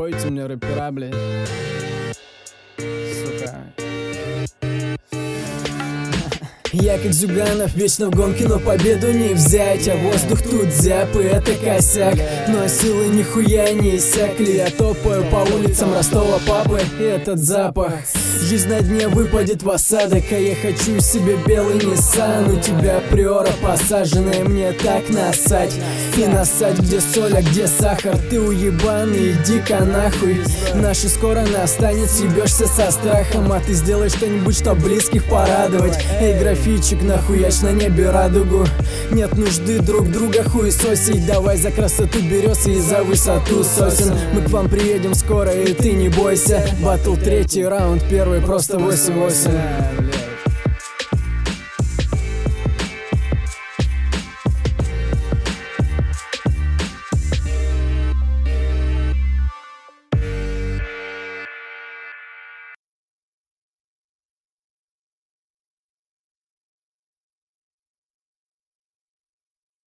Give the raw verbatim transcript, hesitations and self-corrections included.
Пойте мне рэпера, блядь. Сука. Я как Зюганов, вечно в гонке, но победу не взять. А воздух тут зяб, и это косяк. Но силы нихуя не иссякли. Я топаю по улицам Ростова папы, и этот запах. Жизнь на дне выпадет в осадок, а я хочу себе белый Ниссан. У тебя приора посаженная, мне так насать. И насать, где соль, а где сахар. Ты уебаный, иди-ка нахуй. Наши скоро настанет, съебешься со страхом. А ты сделай что-нибудь, чтоб близких порадовать. Эй, графичик, нахуяч на небе радугу. Нет нужды друг друга хуесосить. Давай за красоту берез и за высоту сосен. Мы к вам приедем скоро, и ты не бойся. Батл третий раунд, первый просто восемь восемь.